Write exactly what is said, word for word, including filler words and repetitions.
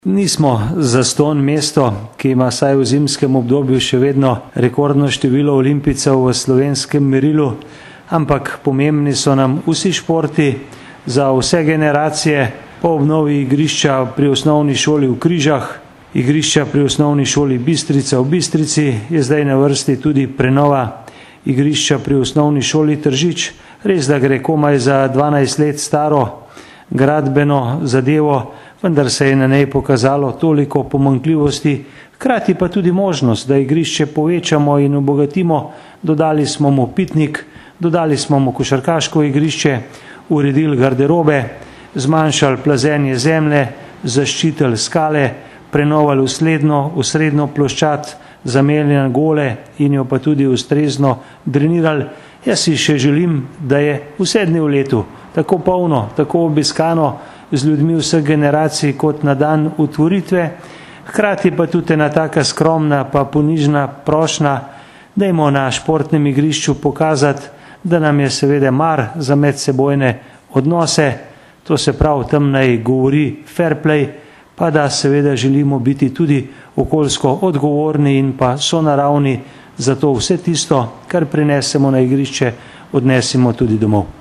Nismo zastonj mesto, ki ima vsaj v zimskem obdobju še vedno rekordno število olimpijcev v slovenskem merilu, ampak pomembni so nam vsi športi za vse generacije. Po obnovi igrišča pri osnovni šoli v Križah, igrišča pri osnovni šoli Bistrica v Bistrici, je zdaj na vrsti tudi prenova igrišča pri osnovni šoli Tržič. Res, da gre komaj za dvanajst let staro gradbeno zadevo, vendar se je na njej pokazalo toliko pomanjkljivosti, hkrati pa tudi možnost, da igrišče povečamo in obogatimo. Dodali smo mu pitnik, dodali smo mu košarkaško igrišče, uredili garderobe, zmanjšali plazenje zemlje, zaščitili skale, prenovali usledno, usrednjo ploščad, zamenjali gole in jo pa tudi ustrezno drenirali. Jaz si še želim, da je vse dni v letu tako polno, tako obiskano z ljudmi vseh generacij kot na dan otvoritve, hkrati pa tudi ena taka skromna pa ponižna prošnja, dajmo na športnem igrišču pokazati, da nam je seveda mar za medsebojne odnose, to se prav tam naj govori fair play, pa da seveda želimo biti tudi okoljsko odgovorni in pa sonaravni, zato vse tisto, kar prinesemo na igrišče, odnesemo tudi domov.